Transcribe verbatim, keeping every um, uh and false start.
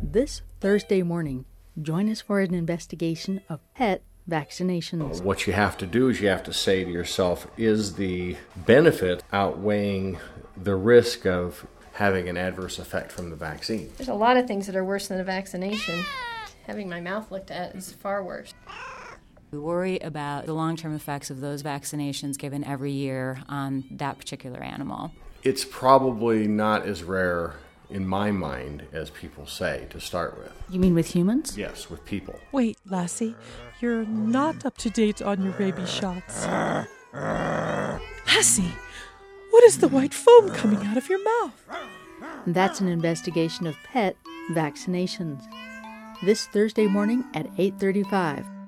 This Thursday morning, join us for an investigation of pet vaccinations. What you have to do is you have to say to yourself, is the benefit outweighing the risk of having an adverse effect from the vaccine? There's a lot of things that are worse than a vaccination. Having my mouth looked at is far worse. We worry about the long-term effects of those vaccinations given every year on that particular animal. It's probably not as rare in my mind as people say to start with. You mean with humans? Yes, with people. Wait, Lassie, you're not up to date on your rabies shots. Lassie, what is the white foam coming out of your mouth? That's an investigation of pet vaccinations. This Thursday morning at eight thirty-five.